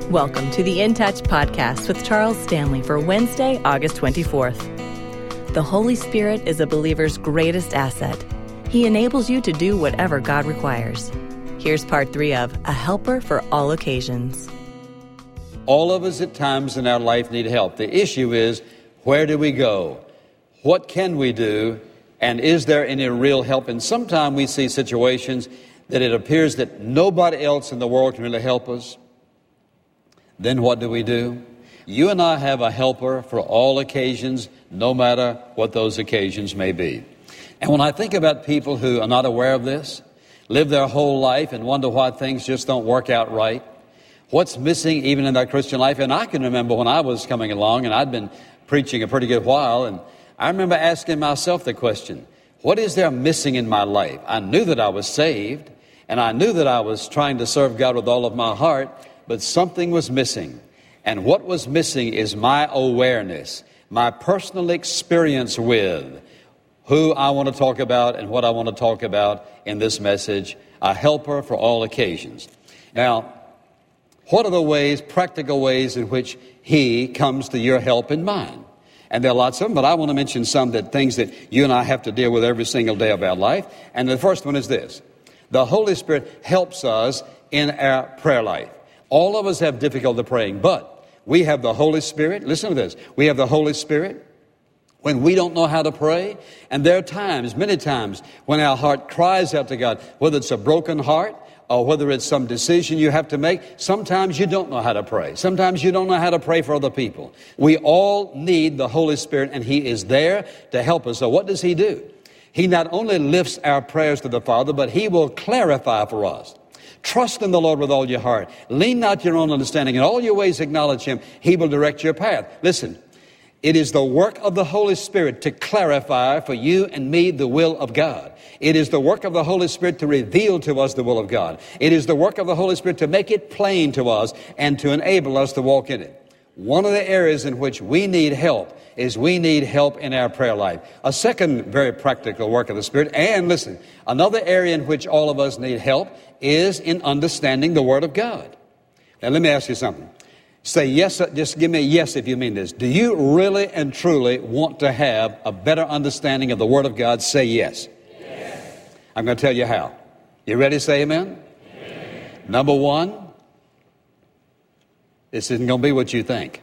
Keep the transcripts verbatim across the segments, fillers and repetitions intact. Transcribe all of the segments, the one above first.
Welcome to the In Touch podcast with Charles Stanley for Wednesday, August twenty-fourth. The Holy Spirit is a believer's greatest asset. He enables you to do whatever God requires. Here's part three of A Helper for All Occasions. All of us at times in our life need help. The issue is, where do we go? What can we do? And is there any real help? And sometimes we see situations that it appears that nobody else in the world can really help us. Then what do we do? You and I have a helper for all occasions, no matter what those occasions may be. And when I think about people who are not aware of this, live their whole life and wonder why things just don't work out right, what's missing even in their Christian life? And I can remember when I was coming along, and I'd been preaching a pretty good while, and I remember asking myself the question, what is there missing in my life? I knew that I was saved, and I knew that I was trying to serve God with all of my heart, but something was missing. And what was missing is my awareness, my personal experience with who I want to talk about and what I want to talk about in this message, a helper for all occasions. Now, what are the ways, practical ways in which He comes to your help and mine? And there are lots of them, but I want to mention some that things that you and I have to deal with every single day of our life. And the first one is this. The Holy Spirit helps us in our prayer life. All of us have difficulty praying, but we have the Holy Spirit. Listen to this. We have the Holy Spirit when we don't know how to pray. And there are times, many times, when our heart cries out to God, whether it's a broken heart or whether it's some decision you have to make. Sometimes you don't know how to pray. Sometimes you don't know how to pray for other people. We all need the Holy Spirit, and He is there to help us. So what does He do? He not only lifts our prayers to the Father, but He will clarify for us. Trust in the Lord with all your heart. Lean not to your own understanding. In all your ways acknowledge Him. He will direct your path. Listen, it is the work of the Holy Spirit to clarify for you and me the will of God. It is the work of the Holy Spirit to reveal to us the will of God. It is the work of the Holy Spirit to make it plain to us and to enable us to walk in it. One of the areas in which we need help is we need help in our prayer life. A second very practical work of the Spirit, and listen, another area in which all of us need help is in understanding the Word of God. Now let me ask you something. Say yes, just give me a yes if you mean this. Do you really and truly want to have a better understanding of the Word of God? Say yes. Yes. I'm going to tell you how. You ready to say amen? Amen. Number one, this isn't going to be what you think.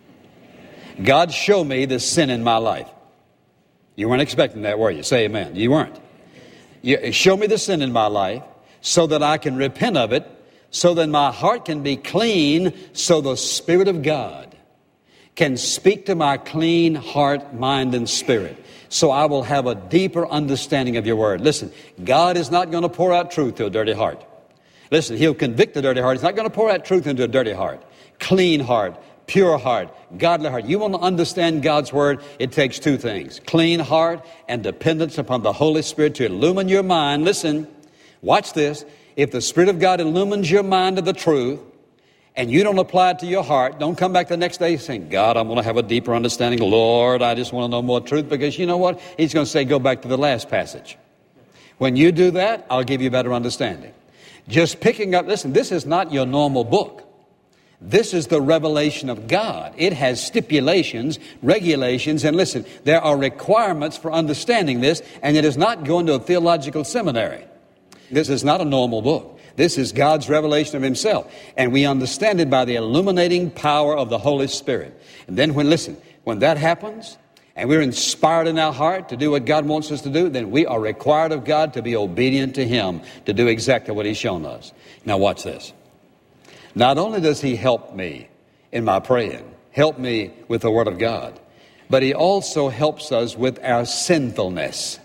God, show me the sin in my life. You weren't expecting that, were you? Say amen. You weren't. You, show me the sin in my life so that I can repent of it, so that my heart can be clean, so the Spirit of God can speak to my clean heart, mind, and spirit, so I will have a deeper understanding of your Word. Listen, God is not going to pour out truth to a dirty heart. Listen, He'll convict a dirty heart. He's not going to pour out truth into a dirty heart. Clean heart, pure heart, godly heart. You want to understand God's Word, it takes two things. Clean heart and dependence upon the Holy Spirit to illumine your mind. Listen, watch this. If the Spirit of God illumines your mind to the truth and you don't apply it to your heart, don't come back the next day saying, God, I'm going to have a deeper understanding. Lord, I just want to know more truth. Because you know what? He's going to say, go back to the last passage. When you do that, I'll give you better understanding. Just picking up, listen, this is not your normal book. This is the revelation of God. It has stipulations, regulations, and listen, there are requirements for understanding this, and it is not going to a theological seminary. This is not a normal book. This is God's revelation of Himself, and we understand it by the illuminating power of the Holy Spirit. And then when, listen, when that happens, and we're inspired in our heart to do what God wants us to do, then we are required of God to be obedient to Him, to do exactly what He's shown us. Now watch this. Not only does He help me in my praying, help me with the Word of God, but He also helps us with our sinfulness.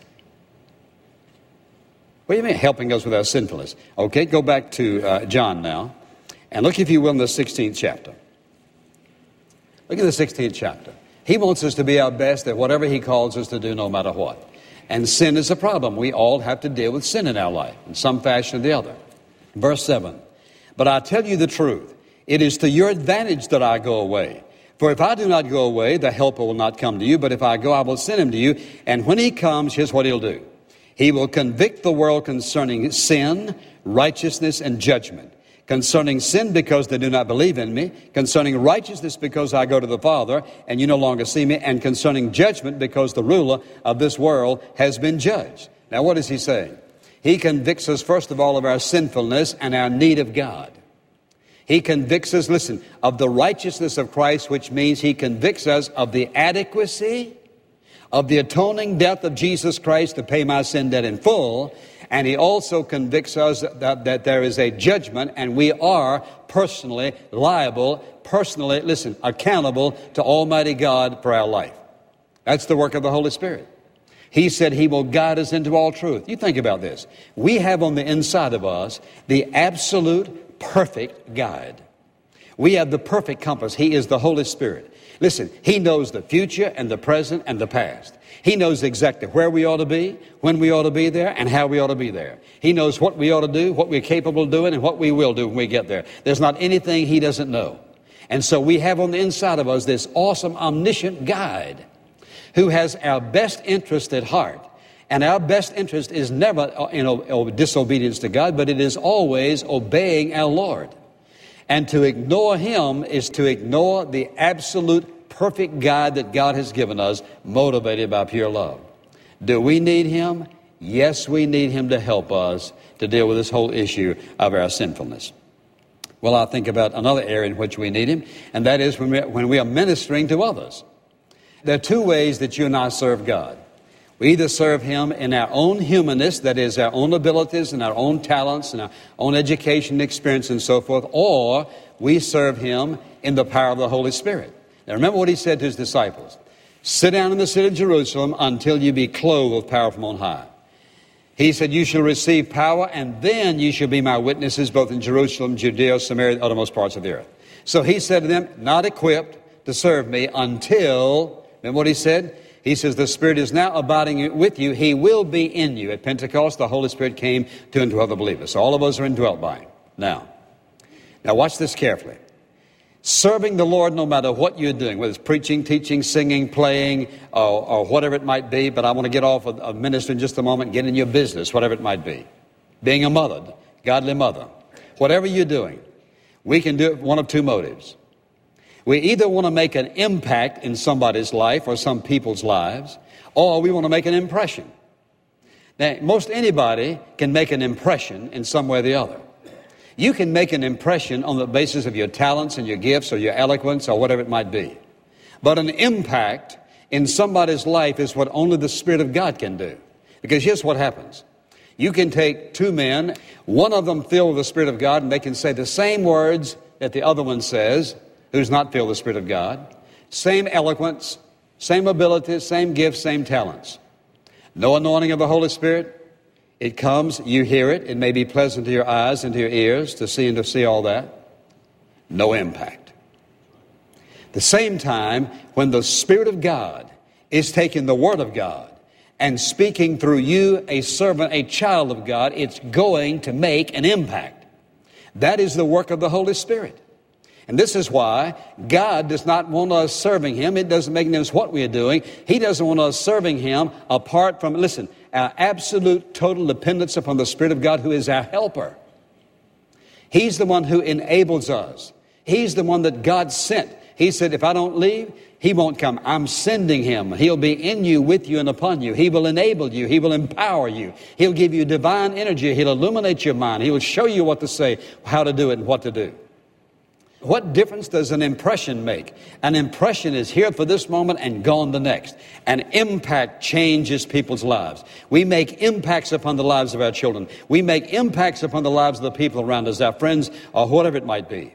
What do you mean, helping us with our sinfulness? Okay, go back to uh, John now, and look, if you will, in the sixteenth chapter. Look at the sixteenth chapter. He wants us to be our best at whatever He calls us to do, no matter what. And sin is a problem. We all have to deal with sin in our life, in some fashion or the other. Verse seven. But I tell you the truth, it is to your advantage that I go away. For if I do not go away, the Helper will not come to you. But if I go, I will send Him to you. And when He comes, here's what He'll do. He will convict the world concerning sin, righteousness, and judgment. Concerning sin, because they do not believe in me. Concerning righteousness, because I go to the Father, and you no longer see me. And concerning judgment, because the ruler of this world has been judged. Now, what is he saying? He convicts us, first of all, of our sinfulness and our need of God. He convicts us, listen, of the righteousness of Christ, which means he convicts us of the adequacy of the atoning death of Jesus Christ to pay my sin debt in full. And he also convicts us that, that there is a judgment, and we are personally liable, personally, listen, accountable to Almighty God for our life. That's the work of the Holy Spirit. He said he will guide us into all truth. You think about this. We have on the inside of us the absolute perfect guide. We have the perfect compass. He is the Holy Spirit. Listen, he knows the future and the present and the past. He knows exactly where we ought to be, when we ought to be there, and how we ought to be there. He knows what we ought to do, what we're capable of doing, and what we will do when we get there. There's not anything he doesn't know. And so we have on the inside of us this awesome, omniscient guide who has our best interest at heart. And our best interest is never in disobedience to God, but it is always obeying our Lord. And to ignore him is to ignore the absolute perfect guide that God has given us, motivated by pure love. Do we need him? Yes, we need him to help us to deal with this whole issue of our sinfulness. Well, I think about another area in which we need him, and that is when we, when we are ministering to others. There are two ways that you and I serve God. We either serve him in our own humanness, that is our own abilities and our own talents and our own education and experience and so forth, or we serve him in the power of the Holy Spirit. Now remember what he said to his disciples. Sit down in the city of Jerusalem until you be clothed with power from on high. He said, you shall receive power, and then you shall be my witnesses both in Jerusalem, Judea, Samaria, and the uttermost parts of the earth. So he said to them, not equipped to serve me until, remember what he said? He says, the Spirit is now abiding with you. He will be in you. At Pentecost, the Holy Spirit came to indwell the believers. So all of us are indwelt by him. Now, now watch this carefully. Serving the Lord no matter what you're doing, whether it's preaching, teaching, singing, playing, or, or whatever it might be, but I want to get off of, of ministry in just a moment, get in your business, whatever it might be. Being a mother, godly mother. Whatever you're doing, we can do it with one of two motives. We either want to make an impact in somebody's life or some people's lives, or we want to make an impression. Now, most anybody can make an impression in some way or the other. You can make an impression on the basis of your talents and your gifts or your eloquence or whatever it might be. But an impact in somebody's life is what only the Spirit of God can do. Because here's what happens. You can take two men, one of them filled with the Spirit of God, and they can say the same words that the other one says, who's not filled with the Spirit of God. Same eloquence, same abilities, same gifts, same talents. No anointing of the Holy Spirit. It comes, you hear it. It may be pleasant to your eyes and to your ears to see and to see all that. No impact. The same time, when the Spirit of God is taking the Word of God and speaking through you, a servant, a child of God, it's going to make an impact. That is the work of the Holy Spirit. And this is why God does not want us serving him. It doesn't make any difference what we are doing. He doesn't want us serving him apart from, listen, our absolute total dependence upon the Spirit of God, who is our helper. He's the one who enables us. He's the one that God sent. He said, if I don't leave, he won't come. I'm sending him. He'll be in you, with you, and upon you. He will enable you. He will empower you. He'll give you divine energy. He'll illuminate your mind. He will show you what to say, how to do it, and what to do. What difference does an impression make? An impression is here for this moment and gone the next. An impact changes people's lives. We make impacts upon the lives of our children. We make impacts upon the lives of the people around us, our friends, or whatever it might be.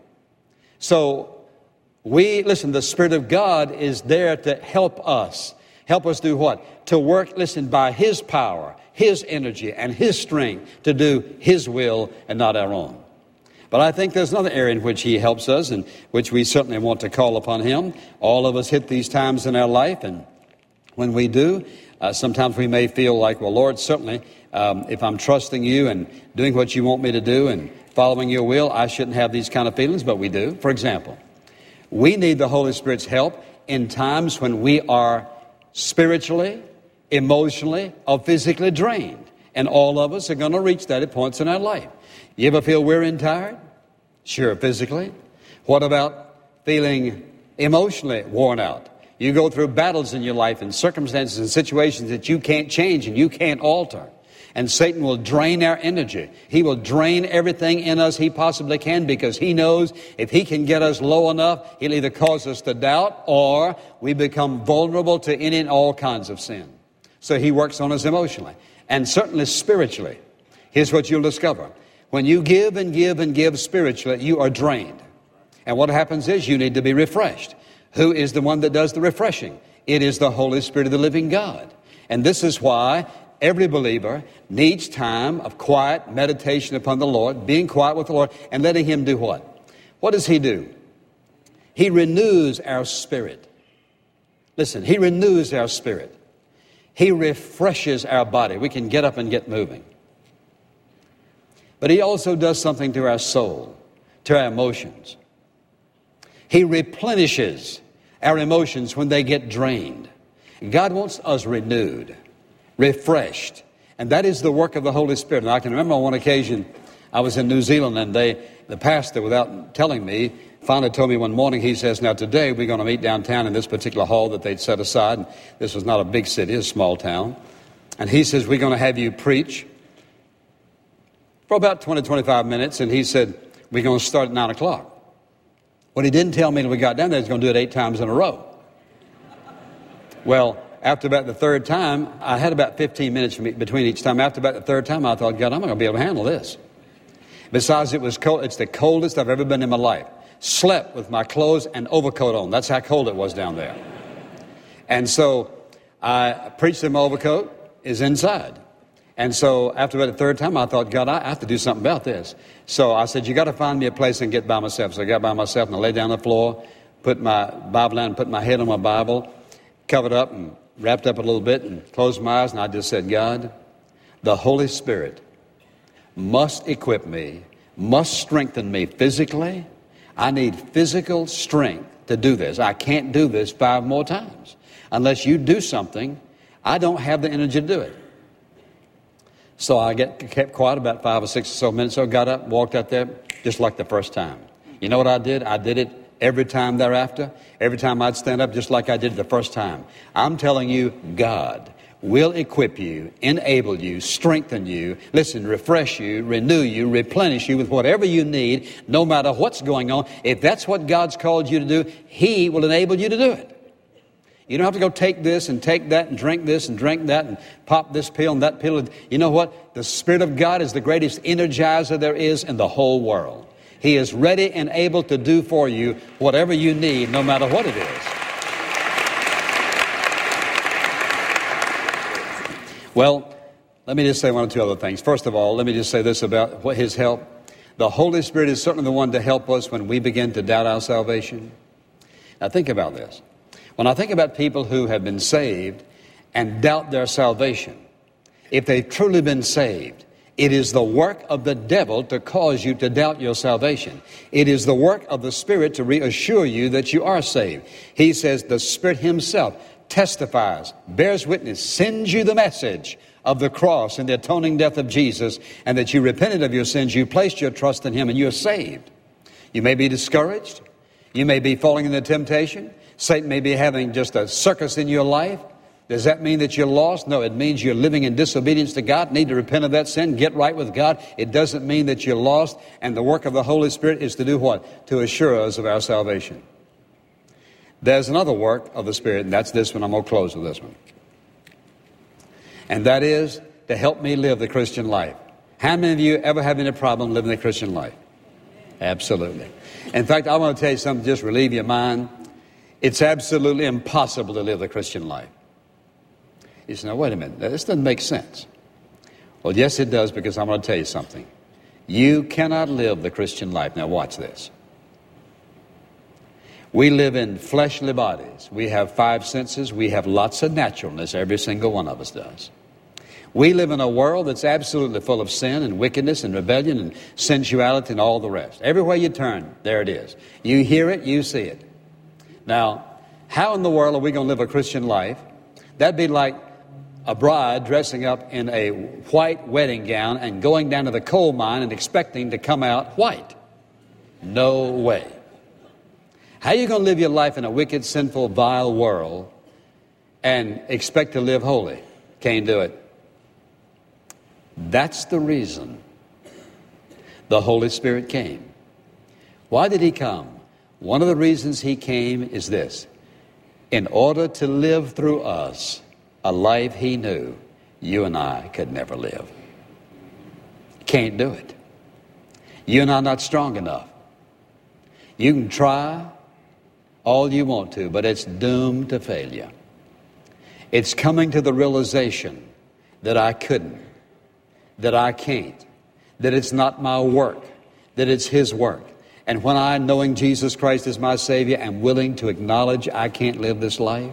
So we, listen, the Spirit of God is there to help us. Help us do what? To work, listen, by his power, his energy, and his strength to do his will and not our own. But I think there's another area in which he helps us, and which we certainly want to call upon him. All of us hit these times in our life, and when we do, uh, sometimes we may feel like, well, Lord, certainly, um, if I'm trusting you and doing what you want me to do and following your will, I shouldn't have these kind of feelings, but we do. For example, we need the Holy Spirit's help in times when we are spiritually, emotionally, or physically drained. And all of us are going to reach that at points in our life. You ever feel weary and tired? Sure, physically. What about feeling emotionally worn out? You go through battles in your life and circumstances and situations that you can't change and you can't alter. And Satan will drain our energy. He will drain everything in us he possibly can, because he knows if he can get us low enough, he'll either cause us to doubt or we become vulnerable to any and all kinds of sin. So he works on us emotionally and certainly spiritually. Here's what you'll discover. When you give and give and give spiritually, you are drained. And what happens is you need to be refreshed. Who is the one that does the refreshing? It is the Holy Spirit of the living God. And this is why every believer needs time of quiet meditation upon the Lord, being quiet with the Lord, and letting him do what? What does he do? He renews our spirit. Listen, he renews our spirit. He refreshes our body. We can get up and get moving. But he also does something to our soul, to our emotions. He replenishes our emotions when they get drained. God wants us renewed, refreshed. And that is the work of the Holy Spirit. And I can remember on one occasion, I was in New Zealand, and they, the pastor, without telling me, finally told me one morning, he says, now today we're going to meet downtown in this particular hall that they'd set aside. And this was not a big city, a small town. And he says, we're going to have you preach for about twenty, twenty-five minutes. And he said, we're going to start at nine o'clock. What he didn't tell me when we got down there, he was going to do it eight times in a row. Well, after about the third time, I had about fifteen minutes between each time. After about the third time, I thought, God, I'm not going to be able to handle this. Besides, it was cold. It's the coldest I've ever been in my life. Slept with my clothes and overcoat on. That's how cold it was down there. And so I preached in my overcoat, is inside. And so after about the third time, I thought, God, I have to do something about this. So I said, you got to find me a place and get by myself. So I got by myself and I lay down on the floor, put my Bible down, put my head on my Bible, covered up and wrapped up a little bit and closed my eyes. And I just said, God, the Holy Spirit must equip me, must strengthen me physically. I need physical strength to do this. I can't do this five more times. Unless you do something, I don't have the energy to do it. So I get, kept quiet about five or six or so minutes. So I got up, walked out there, just like the first time. You know what I did? I did it every time thereafter. Every time I'd stand up, just like I did the first time. I'm telling you, God will equip you, enable you, strengthen you, listen, refresh you, renew you, replenish you with whatever you need, no matter what's going on. If that's what God's called you to do, he will enable you to do it. You don't have to go take this and take that and drink this and drink that and pop this pill and that pill. You know what? The Spirit of God is the greatest energizer there is in the whole world. He is ready and able to do for you whatever you need, no matter what it is. Well, let me just say one or two other things. First of all, let me just say this about what his help. The Holy Spirit is certainly the one to help us when we begin to doubt our salvation. Now think about this. When I think about people who have been saved and doubt their salvation, if they've truly been saved, it is the work of the devil to cause you to doubt your salvation. It is the work of the Spirit to reassure you that you are saved. He says the Spirit himself testifies, bears witness, sends you the message of the cross and the atoning death of Jesus, and that you repented of your sins, you placed your trust in him, and you are saved. You may be discouraged. You may be falling into temptation. Satan may be having just a circus in your life. Does that mean that you're lost? No, it means you're living in disobedience to God. Need to repent of that sin, get right with God. It doesn't mean that you're lost. And the work of the Holy Spirit is to do what? To assure us of our salvation. There's another work of the Spirit, and that's this one. I'm going to close with this one. And that is to help me live the Christian life. How many of you ever have any problem living the Christian life? Absolutely. In fact, I want to tell you something, just relieve your mind. It's absolutely impossible to live the Christian life. You say, now, wait a minute. This doesn't make sense. Well, yes, it does, because I'm going to tell you something. You cannot live the Christian life. Now, watch this. We live in fleshly bodies. We have five senses. We have lots of naturalness. Every single one of us does. We live in a world that's absolutely full of sin and wickedness and rebellion and sensuality and all the rest. Everywhere you turn, there it is. You hear it, you see it. Now, how in the world are we going to live a Christian life? That'd be like a bride dressing up in a white wedding gown and going down to the coal mine and expecting to come out white. No way. How are you going to live your life in a wicked, sinful, vile world and expect to live holy? Can't do it. That's the reason the Holy Spirit came. Why did he come? One of the reasons he came is this: in order to live through us a life he knew you and I could never live. Can't do it. You and I are not strong enough. You can try all you want to, but it's doomed to failure. It's coming to the realization that I couldn't, that I can't, that it's not my work, that it's his work. And when I, knowing Jesus Christ as my Savior, am willing to acknowledge I can't live this life,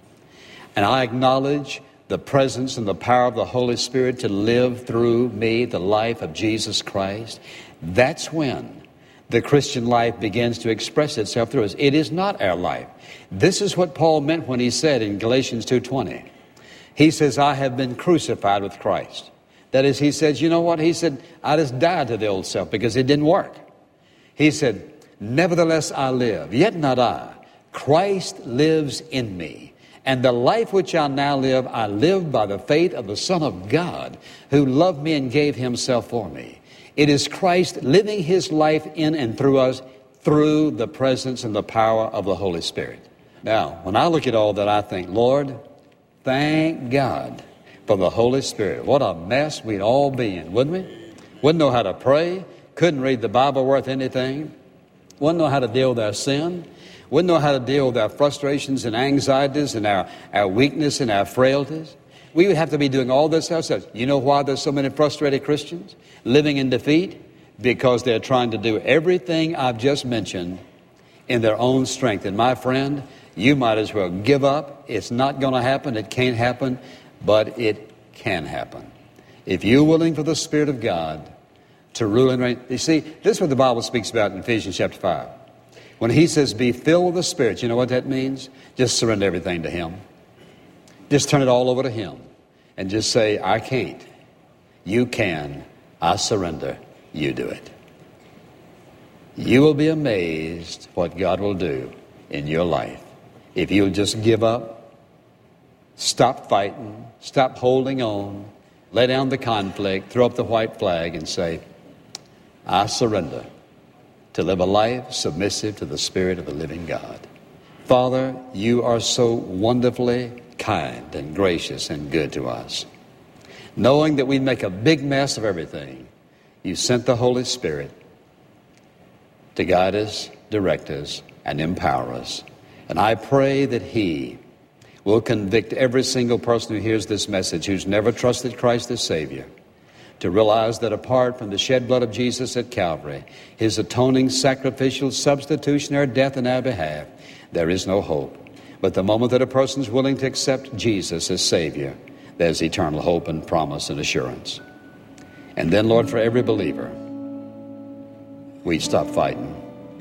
and I acknowledge the presence and the power of the Holy Spirit to live through me the life of Jesus Christ, that's when the Christian life begins to express itself through us. It is not our life. This is what Paul meant when he said in Galatians two twenty. He says, I have been crucified with Christ. That is, he says, you know what? He said, I just died to the old self because it didn't work. He said, nevertheless I live, yet not I. Christ lives in me. And the life which I now live, I live by the faith of the Son of God, who loved me and gave himself for me. It is Christ living his life in and through us through the presence and the power of the Holy Spirit. Now, when I look at all that, I think, Lord, thank God for the Holy Spirit. What a mess we'd all be in, wouldn't we? Wouldn't know how to pray, couldn't read the Bible worth anything, wouldn't know how to deal with our sin, wouldn't know how to deal with our frustrations and anxieties and our, our weakness and our frailties. We would have to be doing all this ourselves. You know why there's so many frustrated Christians living in defeat? Because they're trying to do everything I've just mentioned in their own strength. And my friend, you might as well give up. It's not going to happen. It can't happen, but it can happen. If you're willing for the Spirit of God to rule and reign. You see, this is what the Bible speaks about in Ephesians chapter five. When he says, be filled with the Spirit, you know what that means? Just surrender everything to him. Just turn it all over to him. And just say, I can't. You can. I surrender. You do it. You will be amazed what God will do in your life. If you'll just give up, stop fighting, stop holding on, lay down the conflict, throw up the white flag and say, I surrender to live a life submissive to the Spirit of the living God. Father, you are so wonderfully kind and gracious and good to us. Knowing that we make a big mess of everything, you sent the Holy Spirit to guide us, direct us, and empower us. And I pray that he will convict every single person who hears this message who's never trusted Christ as Savior, to realize that apart from the shed blood of Jesus at Calvary, his atoning, sacrificial, substitutionary death in our behalf, there is no hope. But the moment that a person's willing to accept Jesus as Savior, there's eternal hope and promise and assurance. And then, Lord, for every believer, we stop fighting.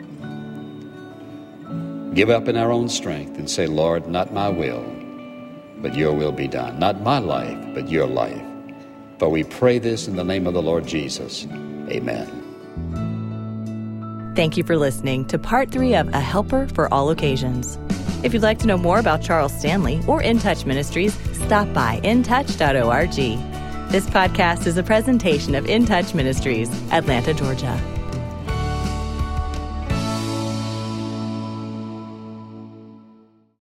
Give up in our own strength and say, Lord, not my will, but your will be done. Not my life, but your life. For we pray this in the name of the Lord Jesus. Amen. Thank you for listening to part three of A Helper for All Occasions. If you'd like to know more about Charles Stanley or In Touch Ministries, stop by in touch dot org. This podcast is a presentation of In Touch Ministries, Atlanta, Georgia.